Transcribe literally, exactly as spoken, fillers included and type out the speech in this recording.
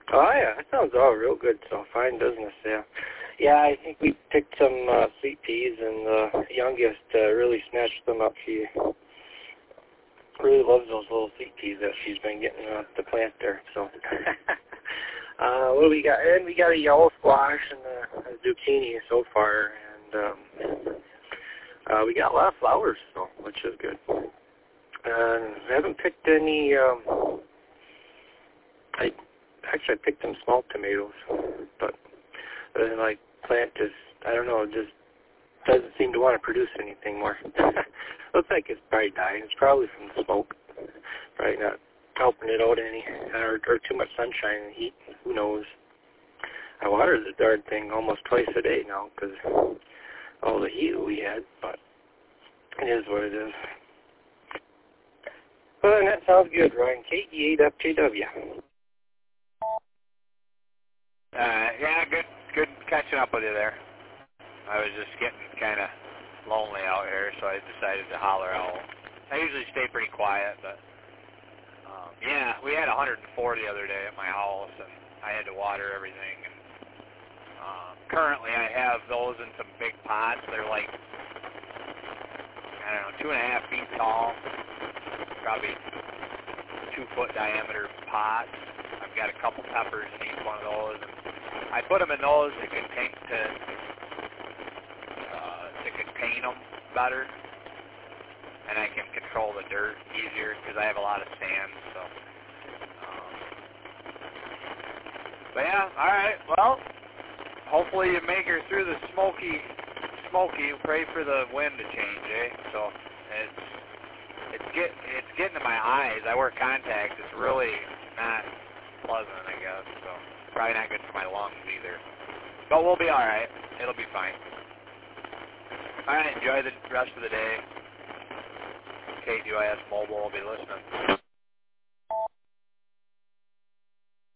Oh yeah, that sounds all real good. So fine business, yeah. Yeah, I think we picked some uh, sweet peas, and the youngest uh, really snatched them up. She really loves those little sweet peas that she's been getting off the plant there. So, uh, what do we got? And we got a yellow squash and a, a zucchini so far, and um, uh, we got a lot of flowers, so which is good. And I haven't picked any. Um, I actually I picked some small tomatoes, but then like plant just I don't know, just doesn't seem to want to produce anything more. Looks like it's probably dying. It's probably from the smoke. Probably not helping it out any, or, or too much sunshine and heat. Who knows? I water the darn thing almost twice a day now because all the heat we had, but it is what it is. Well, then that sounds good, Ryan. K E eight F J W. Uh, yeah, good, good catching up with you there. I was just getting kind of lonely out here, so I decided to holler out. I usually stay pretty quiet, but um, yeah, we had one hundred four the other day at my house, and I had to water everything. And um, currently, I have those in some big pots. They're like I don't know, two and a half feet tall, probably two foot diameter pots. I've got a couple peppers in each one of those, and I put them in those to contain to. to contain them better, and I can control the dirt easier because I have a lot of sand. So, um, but yeah, all right. Well, hopefully you make her through the smoky, smoky. Pray for the wind to change, eh? So it's it's get it's getting to my eyes. I wear contacts. It's really not pleasant, I guess. So probably not good for my lungs either. But we'll be all right. It'll be fine. All right, enjoy the rest of the day. K D U I S Mobile will be listening.